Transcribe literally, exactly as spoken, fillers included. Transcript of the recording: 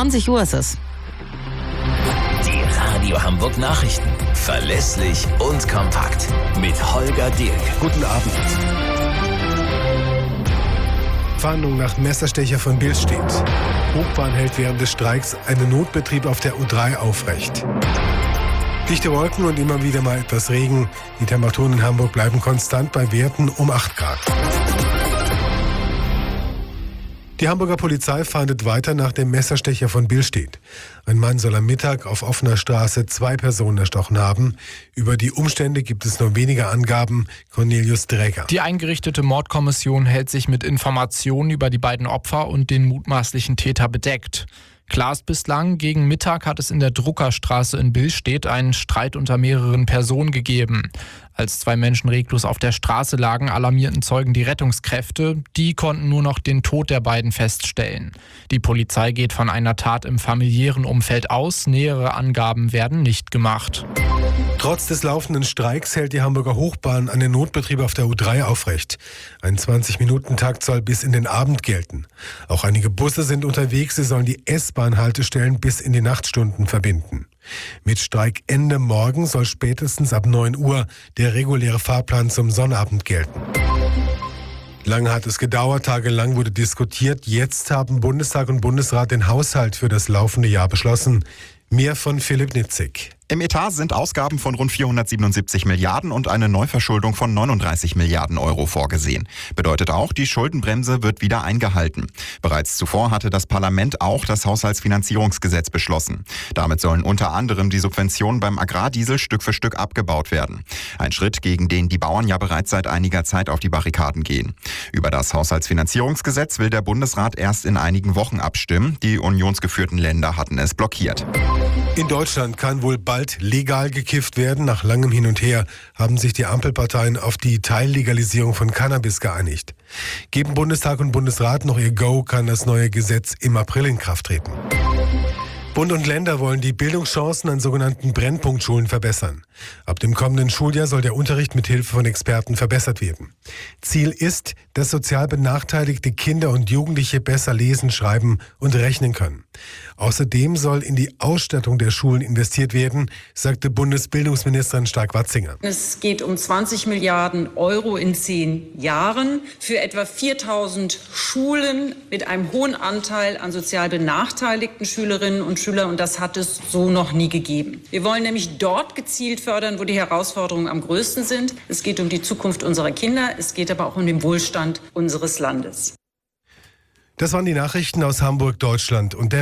zwanzig Uhr ist es. Die Radio Hamburg Nachrichten. Verlässlich und kompakt. Mit Holger Dirk. Guten Abend. Fahndung nach Messerstecher von Billstedt. Hochbahn hält während des Streiks einen Notbetrieb auf der U drei aufrecht. Dichte Wolken und immer wieder mal etwas Regen. Die Temperaturen in Hamburg bleiben konstant bei Werten um acht Grad. Die Hamburger Polizei fahndet weiter nach dem Messerstecher von Billstedt. Ein Mann soll am Mittag auf offener Straße zwei Personen erstochen haben. Über die Umstände gibt es nur wenige Angaben. Cornelius Dräger. Die eingerichtete Mordkommission hält sich mit Informationen über die beiden Opfer und den mutmaßlichen Täter bedeckt. Klar ist bislang, gegen Mittag hat es in der Druckerstraße in Billstedt einen Streit unter mehreren Personen gegeben. Als zwei Menschen reglos auf der Straße lagen, alarmierten Zeugen die Rettungskräfte. Die konnten nur noch den Tod der beiden feststellen. Die Polizei geht von einer Tat im familiären Umfeld aus. Nähere Angaben werden nicht gemacht. Trotz des laufenden Streiks hält die Hamburger Hochbahn einen Notbetrieb auf der U drei aufrecht. Ein zwanzig-Minuten-Takt soll bis in den Abend gelten. Auch einige Busse sind unterwegs. Sie sollen die S-Bahn-Haltestellen bis in die Nachtstunden verbinden. Mit Streikende morgen soll spätestens ab neun Uhr der reguläre Fahrplan zum Sonnabend gelten. Lange hat es gedauert, tagelang wurde diskutiert. Jetzt haben Bundestag und Bundesrat den Haushalt für das laufende Jahr beschlossen. Mehr von Philipp Nitzig. Im Etat sind Ausgaben von rund vierhundertsiebenundsiebzig Milliarden und eine Neuverschuldung von neununddreißig Milliarden Euro vorgesehen. Bedeutet auch, die Schuldenbremse wird wieder eingehalten. Bereits zuvor hatte das Parlament auch das Haushaltsfinanzierungsgesetz beschlossen. Damit sollen unter anderem die Subventionen beim Agrardiesel Stück für Stück abgebaut werden. Ein Schritt, gegen den die Bauern ja bereits seit einiger Zeit auf die Barrikaden gehen. Über das Haushaltsfinanzierungsgesetz will der Bundesrat erst in einigen Wochen abstimmen. Die unionsgeführten Länder hatten es blockiert. In Deutschland kann wohl bald legal gekifft werden. Nach langem Hin und Her haben sich die Ampelparteien auf die Teillegalisierung von Cannabis geeinigt. Geben Bundestag und Bundesrat noch ihr Go, kann das neue Gesetz im April in Kraft treten. Bund und Länder wollen die Bildungschancen an sogenannten Brennpunktschulen verbessern. Ab dem kommenden Schuljahr soll der Unterricht mit Hilfe von Experten verbessert werden. Ziel ist, dass sozial benachteiligte Kinder und Jugendliche besser lesen, schreiben und rechnen können. Außerdem soll in die Ausstattung der Schulen investiert werden, sagte Bundesbildungsministerin Stark-Watzinger. Es geht um zwanzig Milliarden Euro in zehn Jahren für etwa viertausend Schulen mit einem hohen Anteil an sozial benachteiligten Schülerinnen und Schülern. Und das hat es so noch nie gegeben. Wir wollen nämlich dort gezielt fördern, wo die Herausforderungen am größten sind. Es geht um die Zukunft unserer Kinder. Es geht aber auch um den Wohlstand unseres Landes. Das waren die Nachrichten aus Hamburg, Deutschland und der